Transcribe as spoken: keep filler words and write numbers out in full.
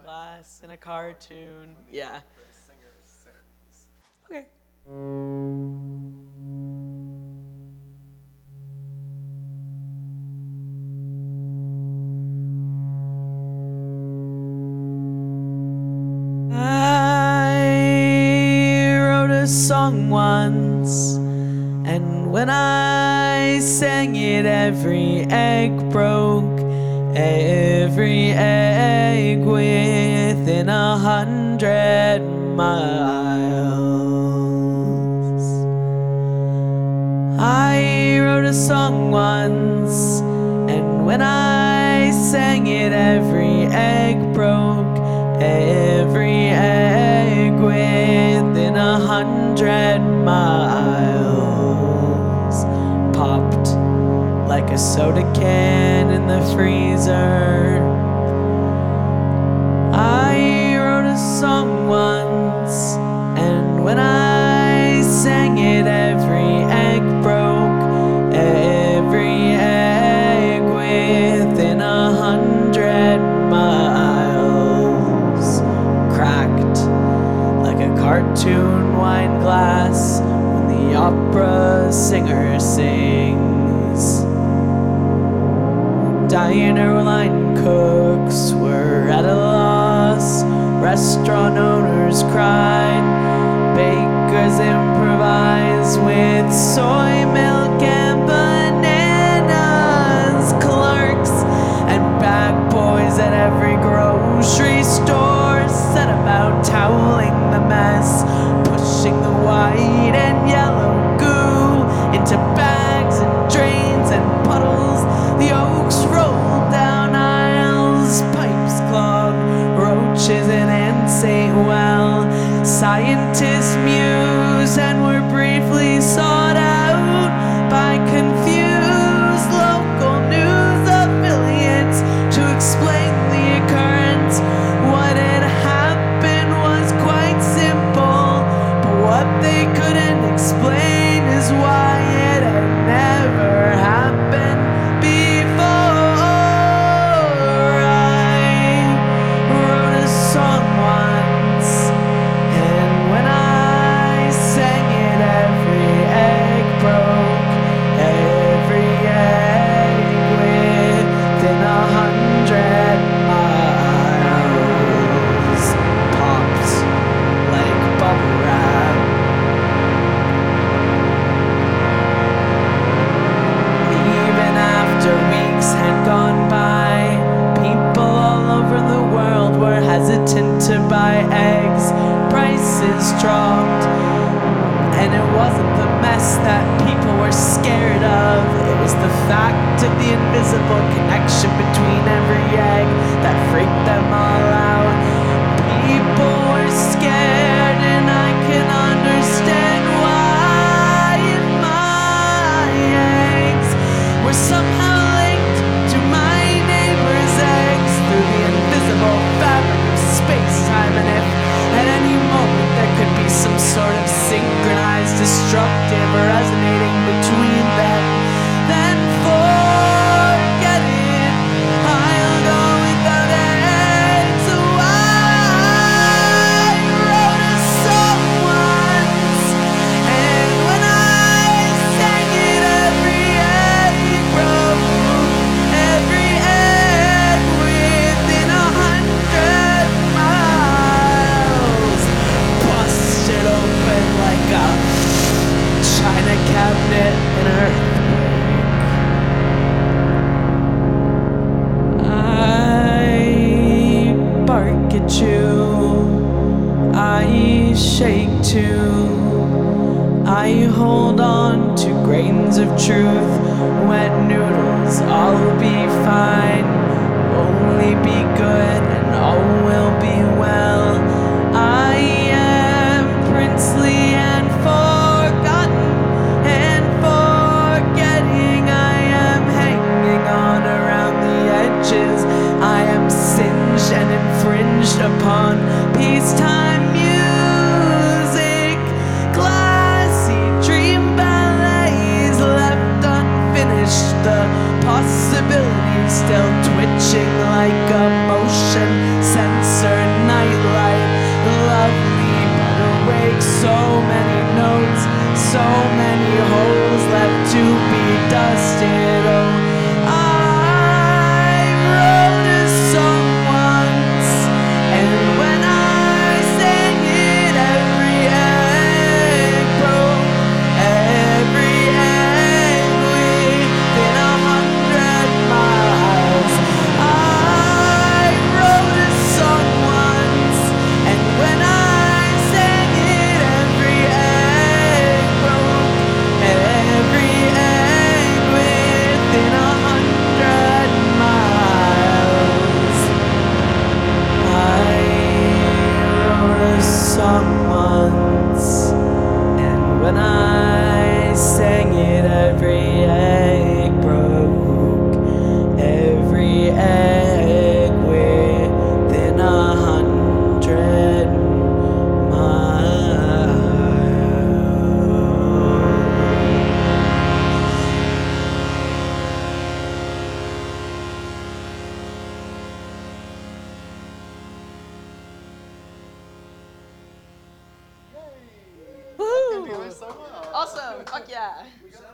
glass in a cartoon. Yeah. Okay. I wrote a song once, and when I sang it, every egg broke. Every egg within a hundred miles. I wrote a song once, and when I sang it, every egg broke. Every egg within a hundred miles popped like a soda can in the freezer. I wrote a song once, and when I sang it, every egg broke. Every egg within a hundred miles cracked like a cartoon wine glass when the opera singer sings. Diner line cooks were at a loss. Restaurant owners cried. Bakers improvised with soy milk and bananas. Clerks and bag boys at every grocery store set about toweling the mess, pushing the white and yellow goo into bags and drains and puddles. The oaks rolled down aisles, pipes clogged, roaches and ants ate well. Scientists mused and were briefly sought out by confused local news affiliates to explain the occurrence. What had happened was quite simple, but what they couldn't explain is why it had never happened before. I wrote a song once, and when I sang it, every egg broke. Every egg within a hundred miles popped like bubble wrap. Even after weeks had gone by, people all over the world were hesitant to buy eggs. Prices dropped, and it wasn't the mess that people were scared of. It was the fact of the invisible connection between every egg that freaked them all out. People were scared, and I can understand why. My eggs were somehow linked to my neighbor's eggs through the invisible fabric of space-time, and if at any moment there could be some sort of synchronized destructive resonating between them, then forget it. I'll go without eggs. So I wrote a song once, and when I sang it, every egg broke. Every egg within a hundred miles busted open like a china cabinet in an earthquake. I bark at you, I shake too. I hold on to grains of truth, wet noodles, all be fine. Only be good and all will be well. I am princely and forgotten and forgetting. I am hanging on around the edges. I am singed and infringed upon. Peacetime music, glassy dream ballets left unfinished. The possibilities still twitching like a motion sensor. so well. Awesome. Fuck yeah.